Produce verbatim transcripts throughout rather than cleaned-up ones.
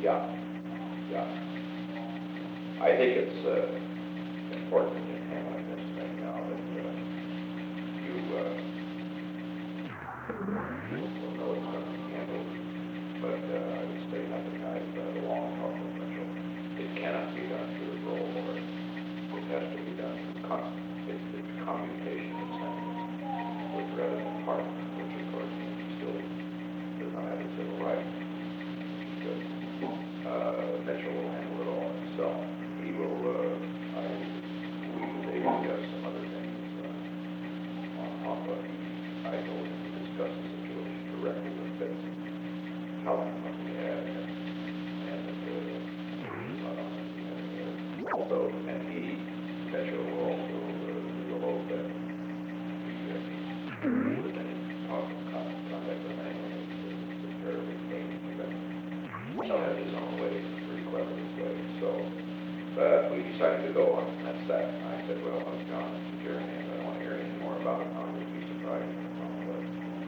Yeah, yeah. I think it's, uh, important in handling this thing now that, uh, you, uh, will know it's gonna be handled, but, uh, I would say nothing, I've, uh, long talked with Mitchell. It cannot be done through the roll board. It has to be done through com, it's, it's commutation of sentiments with resident parties, which of course still does not have a civil right. Good. Uh, Mitchell will handle it all himself. He will, uh, I, we, they discuss some other things, uh, on, on what he, I told him to discuss the situation directly with Betsy, tell him what we had, and, and, uh, uh, also, and he, Mitchell will also, uh, will hope that if he was any talk of con- contact with anyone, it's a fairly painful event. He'll have his own way, pretty clever this way, so, but we decided to go on, that's that. I said, well, I'm John, it's Jerry, and I don't want to hear anything more about it, I would be surprised if it's on the list.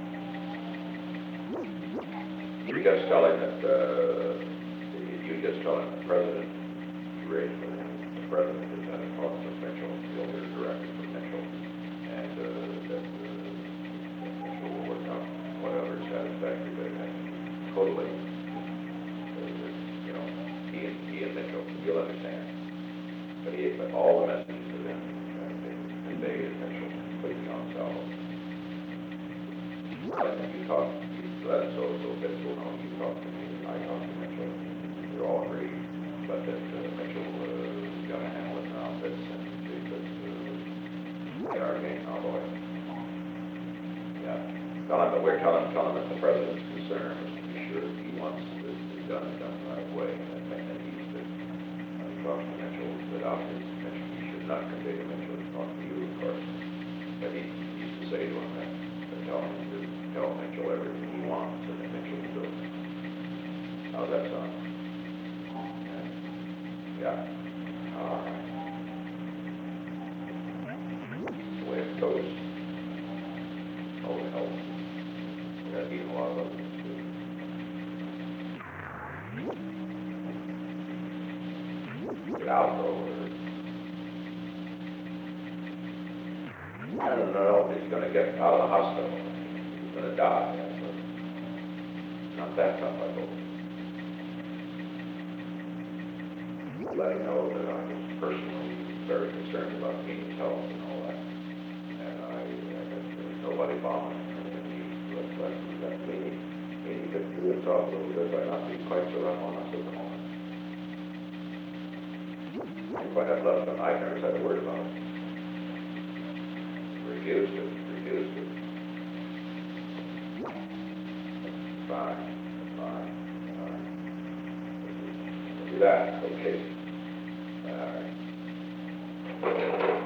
You just tell him that, uh, you just tell him the president, you raised for him, the president has had a talk with Mitchell, he'll hear directly from Mitchell, and, uh, that, uh, Mitchell will work out whatever is satisfactory, but it has to be totally, uh, you know, he and, he and Mitchell, you'll understand. But he, but all the messages to them, uh, they convey to Mitchell completely on salvo. And you talk, you let so, so Mitchell know, you talk to me, I talk to Mitchell, we all agree, but that, uh, Mitchell, uh, is gonna handle it now, that's, and because, uh, in our game, our boy. Yeah, tell him, but we're telling, telling him that the president's concern is to be sure he wants this to be done, done the right way, and that, that he's to, uh, talk to Mitchell without his permission. He should not convey to Mitchell, to talk to you, of course, but he used to say to him that, to tell him to tell Mitchell everything he wants, and then Mitchell will do it. How's that sound? Yeah. All right. That's the way it goes. Oh, hell. We gotta beat a lot of others too. Get out though, or I don't know if he's gonna get out of the hospital. He's gonna die, but not that tough, I hope. Let him know that I was personally very concerned about Keene's health and all that. And I, I guess there's nobody bombing him. And he, let, let, let me, maybe he could do himself a little bit by not being quite so rough on us at the moment. If I had left him, I never said a word about it. Refused it, refused it. Fine, fine, fine. Do that, okay. All right.